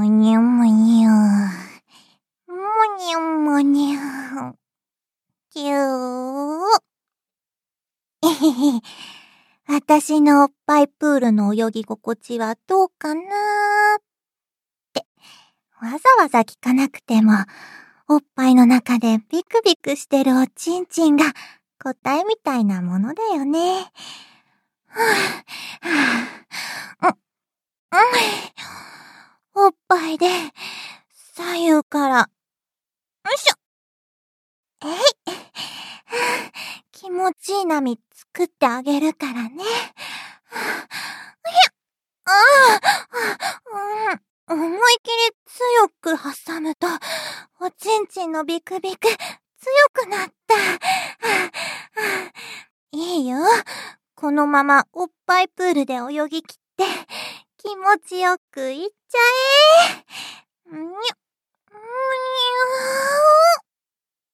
むにゅむにゅ。むにゅむにゅ。ぎゅー。えへへ。私のおっぱいプールの泳ぎ心地はどうかなーって、わざわざ聞かなくても、おっぱいの中でビクビクしてるおちんちんが答えみたいなものだよね。おっぱいで左右からよいしょ。気持ちいい波作ってあげるからね。思い切り強く挟むと、おちんちんのビクビク強くなった。いいよ。このままおっぱいプールで泳ぎ切って、気持ちよくいっちゃえ。